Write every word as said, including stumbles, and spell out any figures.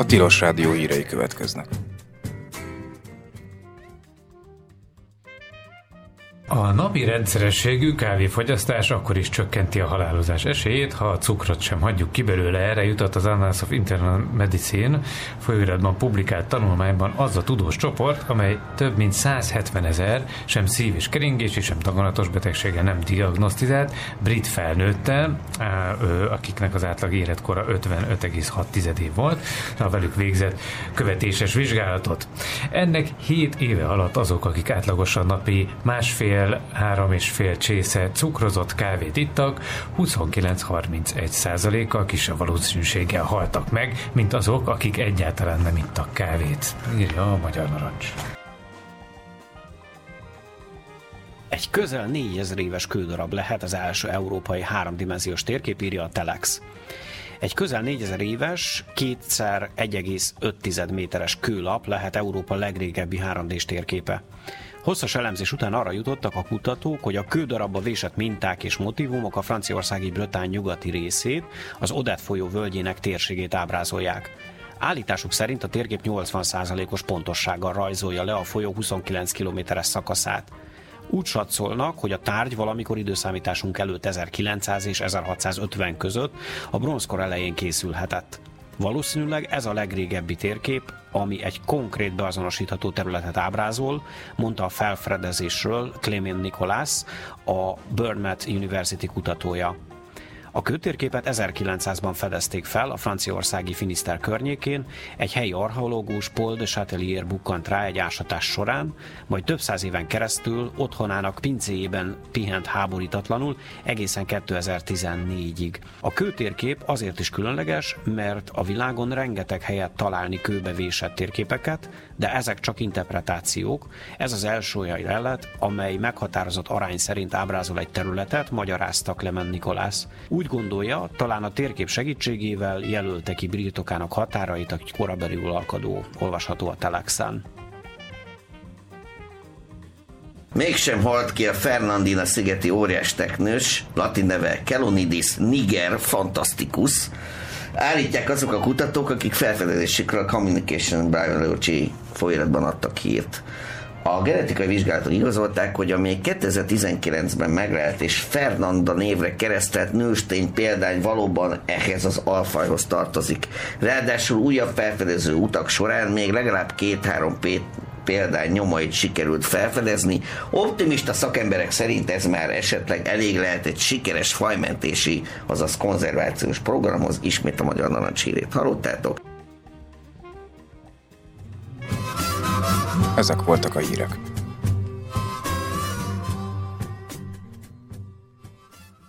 Tilos Rádió hírei következnek. A napi rendszerességű kávéfogyasztás akkor is csökkenti a halálozás esélyét, ha a cukrot sem hagyjuk ki belőle. Erre jutott az Annals of Internal Medicine folyóiratban publikált tanulmányban az a tudós csoport, amely több mint százhetvenezer sem szív- és keringési, sem daganatos betegséggel nem diagnosztizált brit felnőttel, akiknek az átlag életkora ötvenöt egész hat év volt, a velük végzett követéses vizsgálatot. Ennek hét éve alatt azok, akik átlagosan napi másfél három és fél csésze cukrozott kávét ittak, huszonkilenc-harmincegy százalékkal kisebb valószínűséggel haltak meg, mint azok, akik egyáltalán nem ittak kávét, írja a Magyar Narancs. Egy közel négyezer éves kődarab lehet az első európai háromdimenziós térkép, írja a Telex. Egy közel négyezer éves, kétszer egy egész öt méteres kőlap lehet Európa legrégebbi három dés térképe. Hosszas elemzés után arra jutottak a kutatók, hogy a kődarabba vésett minták és motívumok a franciaországi Bretagne nyugati részét, az Odette folyó völgyének térségét ábrázolják. Állításuk szerint a térkép nyolcvan százalékos pontossággal rajzolja le a folyó huszonkilenc kilométeres szakaszát. Úgy satszolnak, hogy a tárgy valamikor időszámításunk előtt ezerkilencszáz és ezerhatszázötven között a bronzkor elején készülhetett. Valószínűleg ez a legrégebbi térkép, ami egy konkrét beazonosítható területet ábrázol, mondta a felfedezésről Clément Nicolas, a Bournemouth University kutatója. A kőtérképet ezerkilencszázban fedezték fel a franciaországi Finiszter környékén, egy helyi archeológus, Paul de Chatelier bukkant rá egy ásatás során, majd több száz éven keresztül otthonának pincéjében pihent háborítatlanul egészen kétezer-tizennégyig. A kőtérkép azért is különleges, mert a világon rengeteg helyet találni kőbe vésett térképeket, de ezek csak interpretációk. Ez az első olyan lelet, amely meghatározott arány szerint ábrázol egy területet, magyarázta Clément Nicolas. Úgy gondolja, talán a térkép segítségével jelölte ki birtokának határait a korabeli uralkodó, olvasható a Telexen. Mégsem halt ki a Fernandina szigeti óriás teknős, latin neve Kelonidis niger fantasticus. Állítják azok a kutatók, akik felfedezésükről a Communication Biology folyóiratban adtak hírt. A genetikai vizsgálatok igazolták, hogy a még kétezer-tizenkilencben meglelt és Fernanda névre keresztelt nőstény példány valóban ehhez az alfajhoz tartozik. Ráadásul újabb felfedező utak során még legalább két-három példány nyomait sikerült felfedezni. Optimista szakemberek szerint ez már esetleg elég lehet egy sikeres fajmentési, azaz konzervációs programhoz. Ismét a Magyar Narancs hírét hallottátok. Ezek voltak a hírek.